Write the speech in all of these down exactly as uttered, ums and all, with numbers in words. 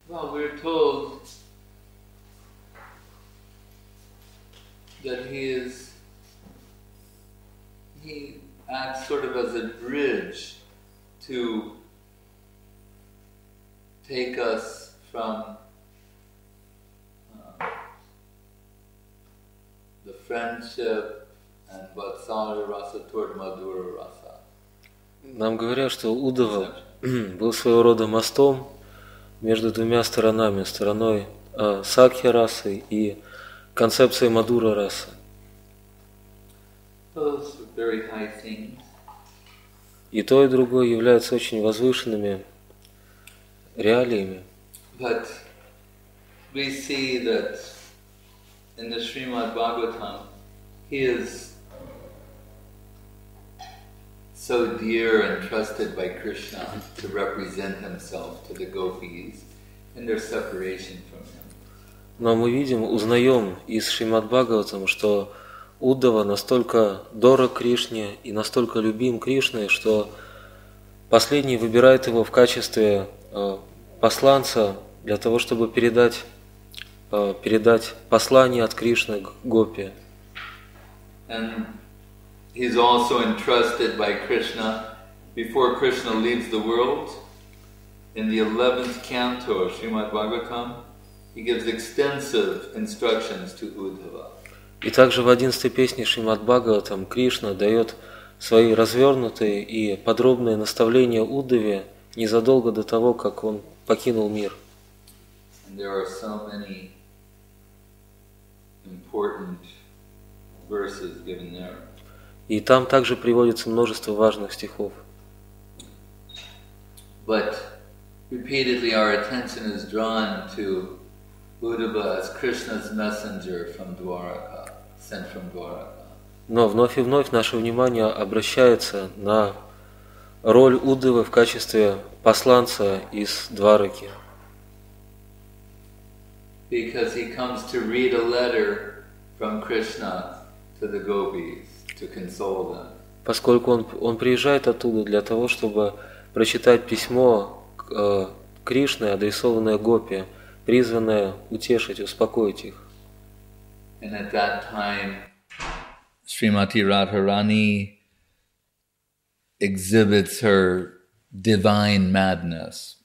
Well, we're told that he is, he acts sort of as a bridge to take us from uh, the friendship and Vatsalya rasa toward Madhura rasa. Нам говорят, что Уддава был своего рода мостом между двумя сторонами, стороной э, Сакхи расы и концепцией Мадура расы. Those are very high things. И то, и другое являются очень возвышенными реалиями. But we see that in the Srimad Bhagavatam, he is so dear and trusted by Krishna to represent himself to the gopis in their separation from him. Но мы видим, узнаем из Шримад Бхагаватам, что Уддава настолько дорог Кришне и настолько любим Кришной, что последний выбирает его в качестве э, посланца для того, чтобы передать, э, передать послание от Кришны к гопи. And he's also entrusted by Krishna before Krishna leaves the world. In the eleventh canto of Srimad Bhagavatam, he gives extensive instructions to Uddhava. И также в одиннадцатой песне Шримад Бхагаватам Кришна дает свои развернутые и подробные наставления Уддаве незадолго до того, как он покинул мир. And there are so many important verses given there. И там также приводится множество важных стихов. But repeatedly our attention is drawn to Uddhava as Krishna's messenger from Dwaraka, sent from Dwaraka. Но вновь и вновь наше внимание обращается на роль Уддавы в качестве посланца из Двараки. Because he comes to read a letter from Krishna to the gopis to console them. Поскольку он, он приезжает оттуда для того, чтобы прочитать письмо э, Кришны, адресованное гопи, призванное утешить, успокоить их. And at that time, Srimati Radharani exhibits her divine madness.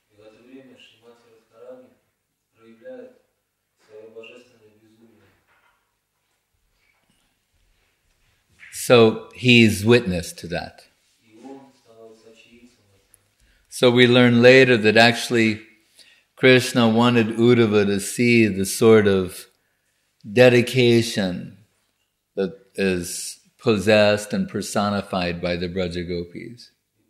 So he's witness to that. So we learn later that actually Krishna wanted Uddhava to see the sort of dedication that is possessed and personified by the Braja Gopis.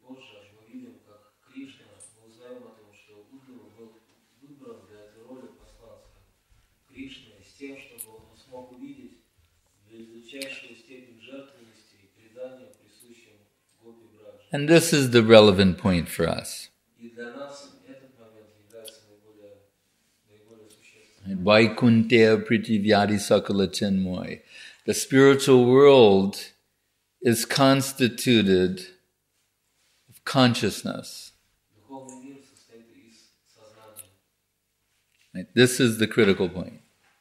And this is the relevant point for us. Vaikunteya Pritivyadi Sakala Chinmoy. The spiritual world is constituted of consciousness. Right? This is the critical point.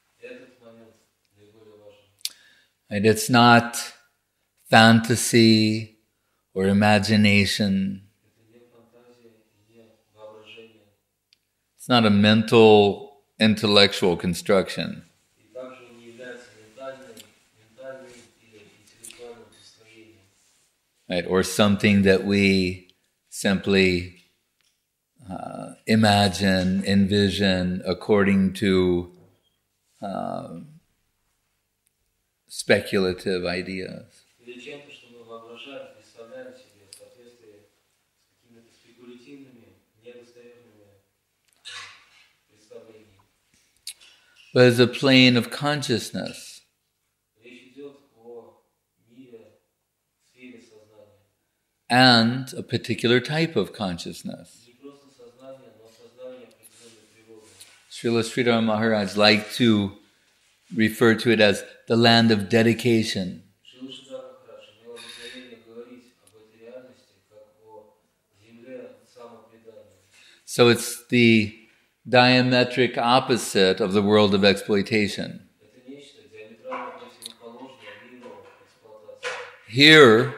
Right? It's not fantasy or imagination. It's not a mental, intellectual construction. Right? Or something that we simply uh, imagine, envision according to uh, speculative ideas. But as a plane of consciousness. And a particular type of consciousness. Srila Sridhar Maharaj liked to refer to it as the land of dedication. So it's the diametric opposite of the world of exploitation. Here,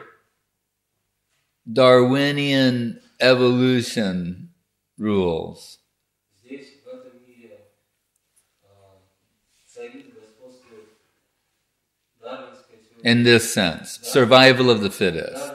Darwinian evolution rules. In this sense, survival of the fittest.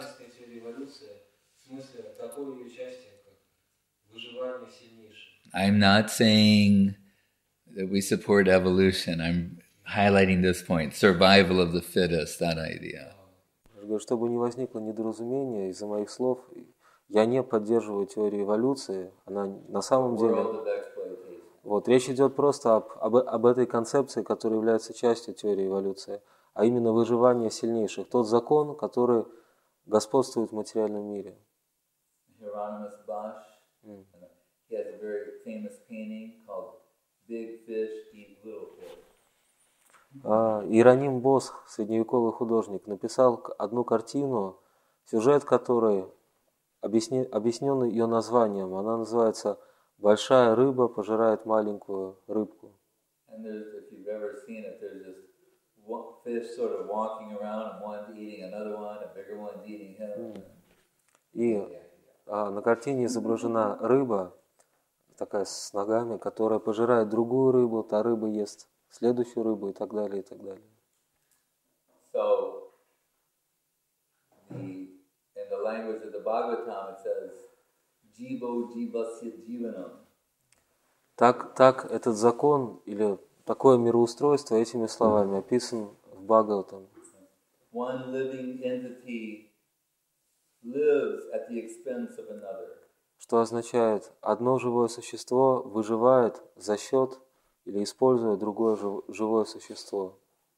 I'm not saying that we support evolution. I'm highlighting this point. Survival of the fittest, that idea. Чтобы не возникло недоразумения из-за моих слов, я не поддерживаю теорию эволюции. Она на самом деле... Вот, речь идет просто об, об, об этой концепции, которая является частью теории эволюции, а именно выживание сильнейших. Тот закон, который господствует в материальном мире. Hieronymus Bosch, mm. he has a very famous painting called Big Fish Eat Little Fish. А, Иероним Босх, средневековый художник, написал одну картину, сюжет которой объясни, объяснен ее названием. Она называется «Большая рыба пожирает маленькую рыбку». And if you've ever seen it, there's just one fish sort of walking around, and one's eating another one, a bigger one's eating him. Mm. И а, на картине изображена рыба, такая с ногами, которая пожирает другую рыбу, та рыба ест следующую рыбу и так далее, и так далее. So, the, in the language of the Bhagavatam, it says, Jivo jivasya jivanam. Так, так этот закон или такое мироустройство этими словами описан в Бхагаватам. One living entity lives at the expense of another. Что означает, одно живое существо выживает за счет или используя другое живое существо.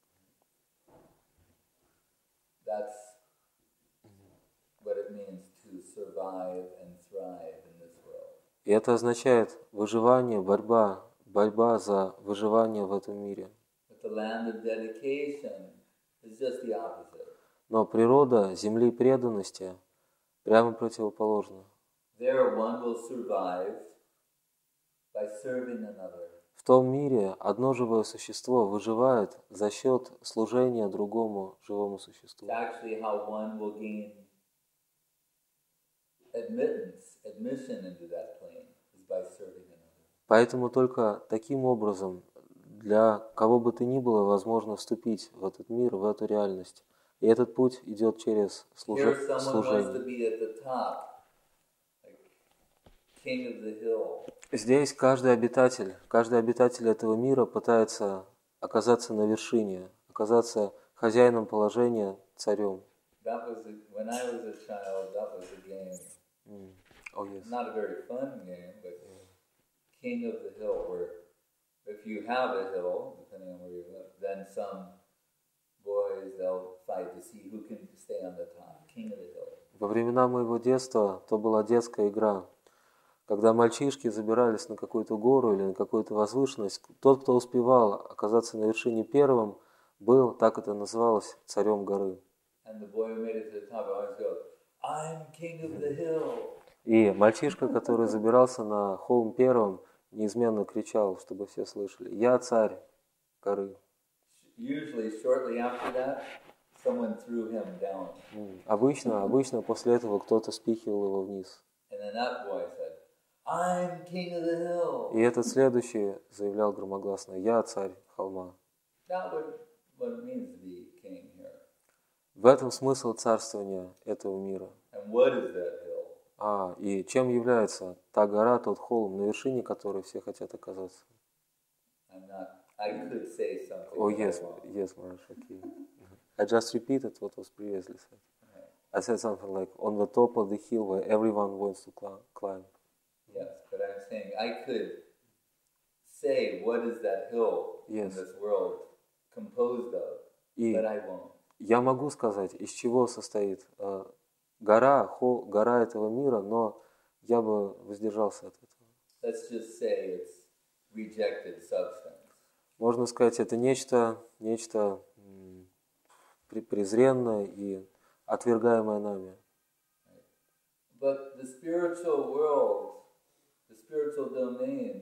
That's what it means to survive and thrive in this world. И это означает выживание, борьба, борьба за выживание в этом мире. But the land of dedication is just the opposite. Но природа земли преданности прямо противоположна. There one will survive by serving another. В том мире одно живое существо выживает за счет служения другому живому существу. Actually, how one will gain admittance, admission into that plane is by serving another. Поэтому только таким образом для кого бы то ни было возможно вступить в этот мир, в эту реальность. И этот путь идет через служение. Здесь каждый обитатель, каждый обитатель этого мира пытается оказаться на вершине, оказаться хозяином положения, царем. Mm. Oh, yes. Not a very fun game, but yeah. King of the Hill, where if you have a hill, depending on where you live, then some boys, they'll fight to see who can stay on the top. King of the Hill. Во времена моего детства то была детская игра, когда мальчишки забирались на какую-то гору или на какую-то возвышенность. Тот, кто успевал оказаться на вершине первым, был, так это называлось, царем горы. And the boy who made it to the top always goes, I'm king of the hill. И мальчишка, который забирался на холм первым, неизменно кричал, чтобы все слышали: «Я царь горы». Usually, shortly after that, someone threw him down. Обычно, обычно после этого кто-то спихивал его вниз. And then that boy said, I'm king of the hill. И этот следующий заявлял громогласно: «Я царь холма». That would, what it means to be king here. В этом смысл царствования этого мира. And what is that hill? А, и чем является та гора, тот холм, на вершине которой все хотят оказаться? I'm not, I could say something. Oh, yes, yes, Maharaj, okay. I just repeated what was previously said. I said something like, on the top of the hill where everyone wants to climb. Yes, but I'm saying I could say what is that hill yes. in this world composed of, и but I won't. Я могу сказать, из чего состоит э, гора, хол, гора этого мира, но я бы воздержался от этого. Let's just say it's rejected substance. Можно сказать, это нечто, нечто м, презренное и отвергаемое нами. But the spiritual world, the spiritual domain,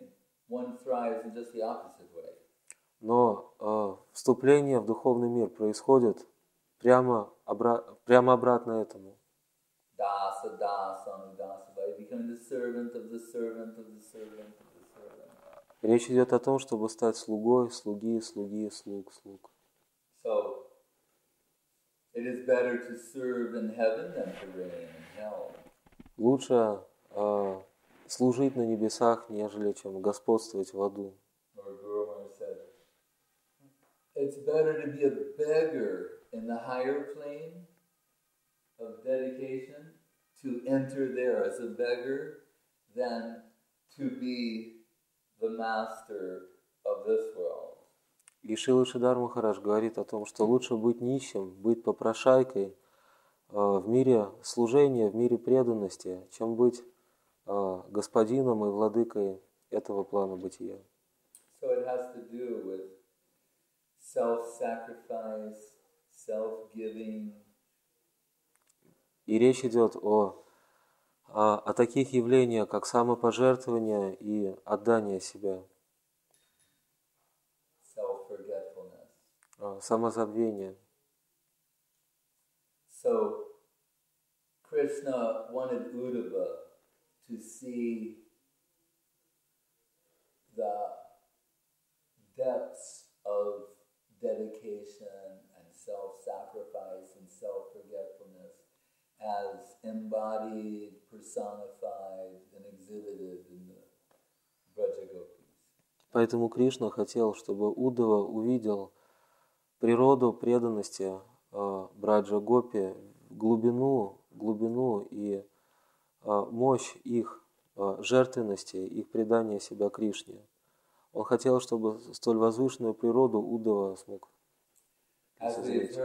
one thrives in just the opposite way. Но э, вступление в духовный мир происходит прямо, обра- прямо обратно этому. Dasa, dasa, anudasa, by becoming the servant of the servant of the servant of the servant. Речь идет о том, чтобы стать слугой, слуги, слуги, слуг, слуг. So, it is better to serve in heaven than to reign in hell. Лучше э, служить на небесах, нежели чем господствовать в аду. Or Guru Maharaj said, it's better to be a beggar in the higher plane of dedication, to enter there as a beggar, than to be the master of this world. И Шрила Шридар Махарадж говорит о том, что лучше быть нищим, быть попрошайкой э, в мире служения, в мире преданности, чем быть э, господином и владыкой этого плана бытия. So it has to do with self-sacrifice, self-giving. И речь идет о, о, о таких явлениях, как самопожертвование и отдание себя, self-forgetfulness. самозабвение. So Krishna wanted Uddhava to see the depths of dedication and self-sacrifice and self-forgetfulness as embodied, personified, and exhibited in the Brajagopis. Поэтому Кришна хотел, чтобы Уддава увидел природу преданности э, Браджа-гопи, глубину, глубину и э, мощь их э, жертвенности, их предания себя Кришне. Он хотел, чтобы столь возвышенную природу Уддава смог лицезреть.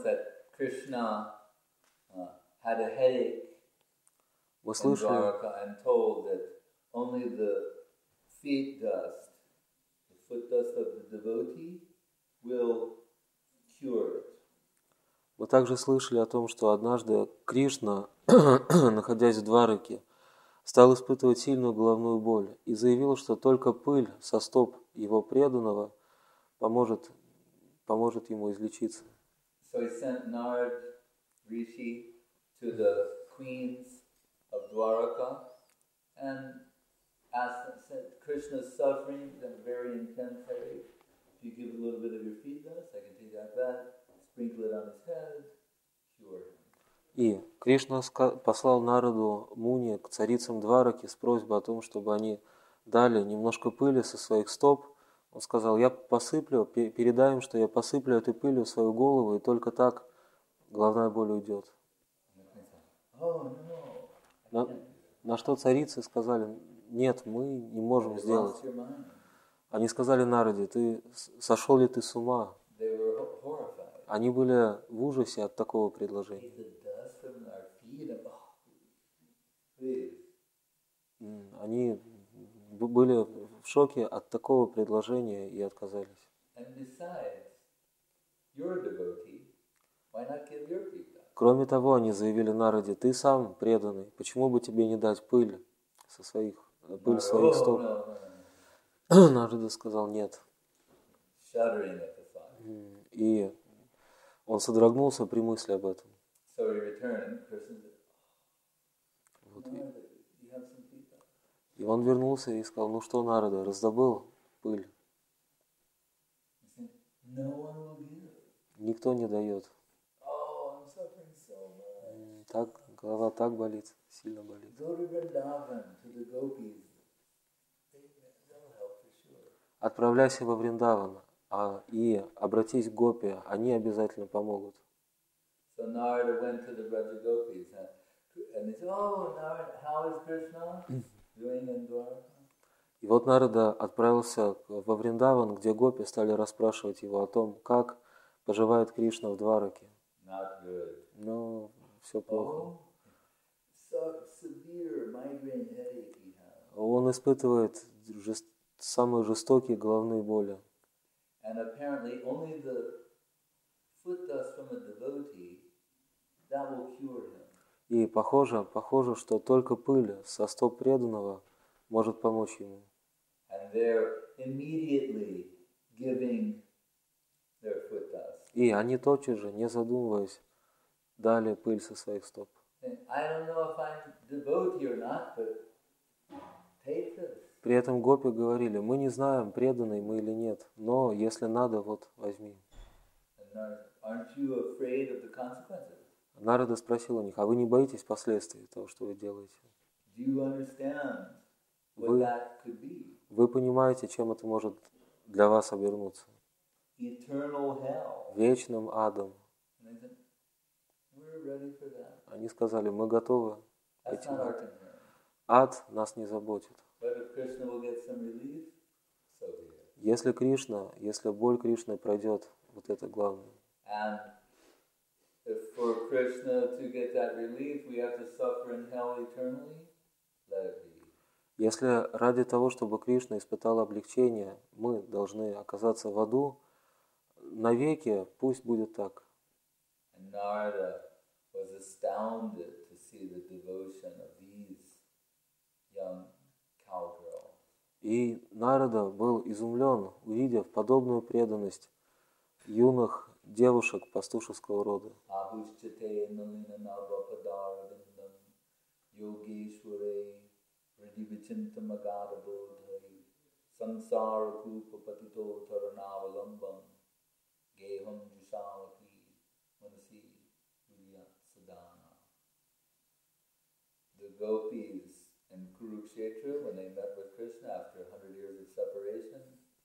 Had a headache Мы слышали, in Dwarka and told that only the feet dust, the foot dust of the devotee, will cure it. Мы также слышали о том, что однажды Кришна, находясь в Двараке, стал испытывать сильную головную боль и заявил, что только пыль со стоп его преданного поможет, поможет ему излечиться. So he sent Narad Rishi to the queens of Dwaraka and asked them, said, Krishna's suffering, he's a very intense headache. If you give a little bit of your feet dust, I can take that back, sprinkle it on his head, cure him. И Кришна послал Нараду Муни к царицам Двараки с просьбой о том, чтобы они дали немножко пыли со своих стоп. Он сказал, я посыплю, передай им, что я посыплю этой пылью свою голову, и только так головная боль уйдет. На, на что царицы сказали, нет, мы не можем сделать. Они сказали Нараде, ты сошел ли ты с ума? Они были в ужасе от такого предложения. Они были в шоке от такого предложения и отказались. Кроме того, они заявили Нараде, ты сам преданный, почему бы тебе не дать пыль со своих, пыль своих стоп? Нарада сказал нет. И он содрогнулся при мысли об этом. Вот. И он вернулся и сказал, ну что, Нарада, раздобыл пыль? Никто не дает. Так, голова так болит, сильно болит. Отправляйся во Вриндаван а, и обратись к гопи, они обязательно помогут. So Narada went to the Brajagopis and they said, oh, Narada, how is Krishna doing in Dwaraka? И вот Нарада отправился во Вриндаван, где гопи стали расспрашивать его о том, как поживает Кришна в Двараке. Not good. Но все плохо. Oh, so severe migraine headache he has. Он испытывает жест... самые жестокие головные боли. And apparently only the foot dust from a devotee that will cure him. И похоже, похоже, что только пыль со стоп преданного может помочь ему. And they're immediately giving their foot dust. И они тотчас же, не задумываясь, дали пыль со своих стоп. I don't know if I'm devotee or not, but take this. При этом гопи говорили: мы не знаем, преданный мы или нет, но если надо, вот возьми. Aren't you afraid of the consequences? Нарада спросил у них: а вы не боитесь последствий того, что вы делаете? Do you understand what Вы, that could be? вы понимаете, чем это может для вас обернуться? Eternal hell. Вечным адом. And they said, we're ready for that. Они сказали: мы готовы That's пойти not на our это. concern. Ад нас не заботит. But if Krishna will get some relief, so be it. Если Кришна, если боль Кришны пройдет, вот это главное. And if for Krishna to get that relief, we have to suffer in hell eternally, let it be. Если ради того, чтобы Кришна испытал облегчение, мы должны оказаться в аду, навеки пусть будет так. And Narada was astounded to see the devotion of these young cowgirls. И Нарада был изумлен, увидев подобную преданность юных девушек пастушеского рода. The gopis in Kurukshetra, when they met with Krishna after a hundred years of separation,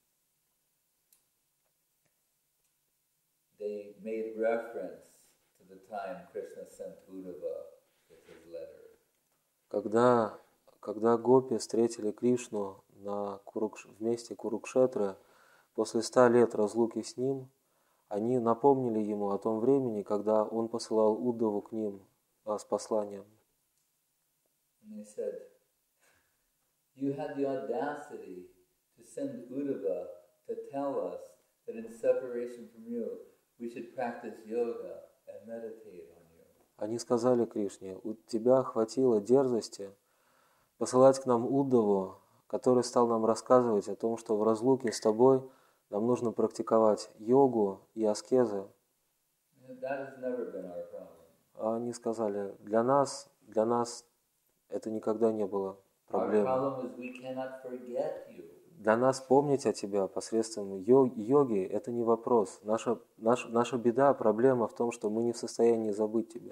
they made reference to the time Krishna sent Uddhava with his letter. Когда, когда гопи встретили Кришну на Курукш... вместе Курукшетры, после ста лет разлуки с ним, они напомнили ему о том времени, когда он посылал Уддаву к ним а, с посланием. And they said, you had the audacity to send Uddhava to tell us that in separation from you, we should practice yoga and meditate on you. Они сказали Кришне: у тебя хватило дерзости посылать к нам Уддаву, который стал нам рассказывать о том, что в разлуке с тобой нам нужно практиковать йогу и аскезы. That has never been our problem. А они сказали: для нас, для нас это никогда не было проблемой. Для нас помнить о тебе посредством йоги – это не вопрос. Наша, наша, наша беда, проблема в том, что мы не в состоянии забыть тебя.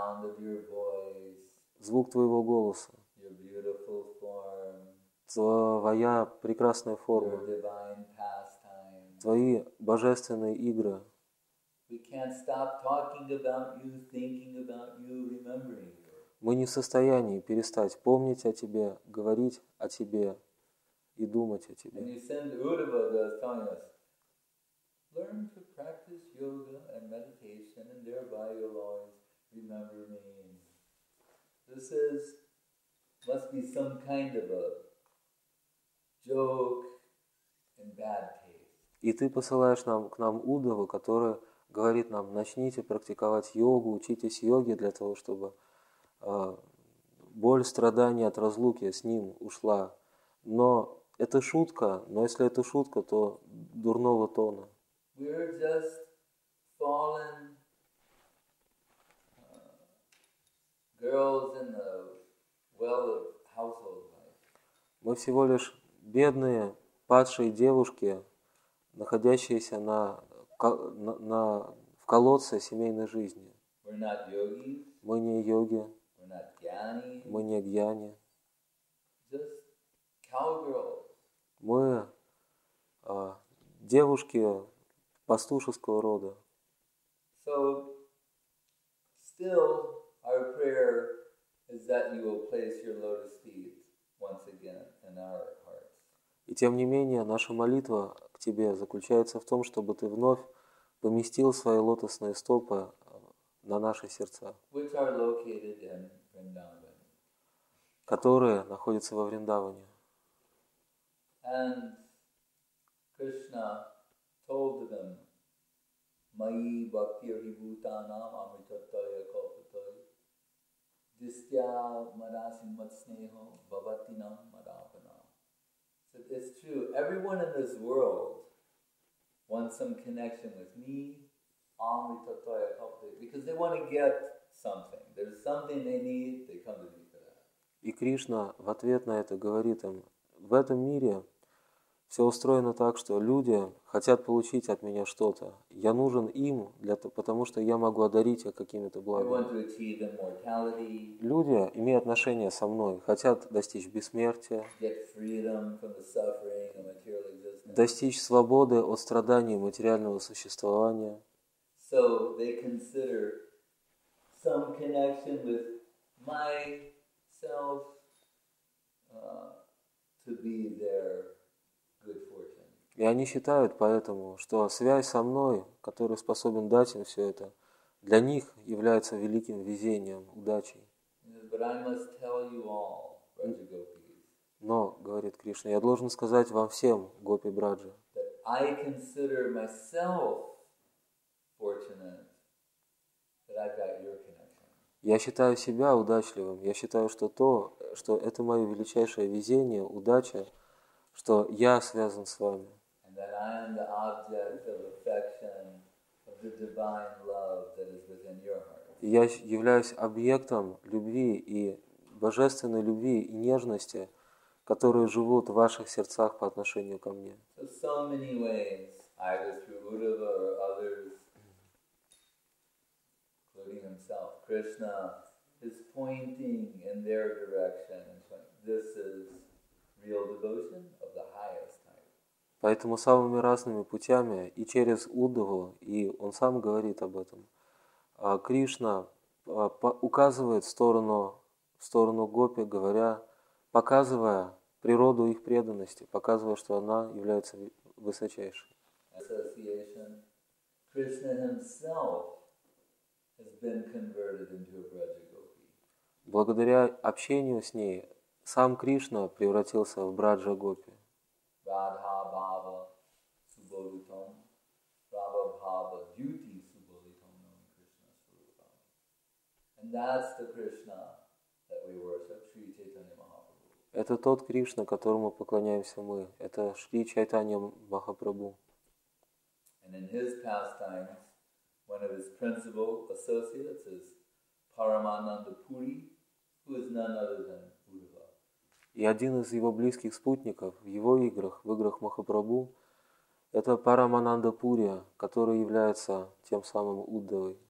Звук твоего голоса, твоя прекрасная форма, твои божественные игры. Мы не в состоянии перестать помнить о тебе, говорить о тебе и думать о тебе. И ты посылаешь нам, к нам Уддаву, который говорит нам: начните практиковать йогу, учитесь йоге для того, чтобы боль, страдания от разлуки с ним ушла. Но это шутка, но если это шутка, то дурного тона. Мы всего лишь бедные, падшие девушки, находящиеся на, на, на, в колодце семейной жизни. Мы не йоги. Мы не гьяни. Мы а, девушки пастушеского рода. So, still, our prayer is that you will place your lotus feet once again in our hearts. И тем не менее, наша молитва к тебе заключается в том, чтобы ты вновь поместил свои лотосные стопы на наши сердца, которые находятся во Вриндаване. And Krishna told them, Mai bhakti bhutanam amritataya kalpataya distya madasim matsneho bhavatinam madapana. It's true. Everyone in this world wants some connection with me, because they want to get something. There's something they need, they come to me for that. И Кришна в ответ на это говорит им: в этом мире все устроено так, что люди хотят получить от меня что-то. Я нужен им, для того, потому что я могу одарить их какими-то благами. Люди, имея отношение со мной, хотят достичь бессмертия, достичь свободы от страданий материального существования. So they consider some connection with myself uh, to be their good fortune. И они считают поэтому, что связь со мной, который способен дать им все это, для них является великим везением, удачей. But I must tell you all, Braja Gopis, но, говорит Кришна, я должен сказать вам всем, Гопи Браджа, that I consider myself fortunate that I've got your connection. Я считаю себя удачливым. Я считаю, что то, что это мое величайшее везение, удача, что я связан с вами. And that I am the object of affection of the divine love that is within your heart. И я являюсь объектом любви и божественной любви и нежности, которые живут в ваших сердцах по отношению ко мне. So, so many ways, either through Uddhava or others, including himself, Krishna is pointing in their direction and saying, this is real devotion of the highest type. Поэтому самыми разными путями и через Уддхаву, и он сам говорит об этом, Кришна указывает в сторону, в сторону Гопи, говоря, показывая природу их преданности, показывая, что она является высочайшей. Association, Krishna himself has been converted into a Braja Gopi. Благодаря общению с ней сам Кришна превратился в Браджа Гопи. Radha Bhava Subodhitam, Radha Bhava Duty Subodhitam Nam Krishna Swarupam. And that's the Krishna that we worship, Sri Chaitanya Mahaprabhu. Это тот Кришна, которому поклоняемся мы. Это Шри Чайтанья Махапрабху. And in his pastimes, one of his principal associates is Paramananda Puri, who is none other than Uddhava. И один из его близких спутников в его играх, в играх Махапрабху, это Парамананда Пурия, который является тем самым Уддавой.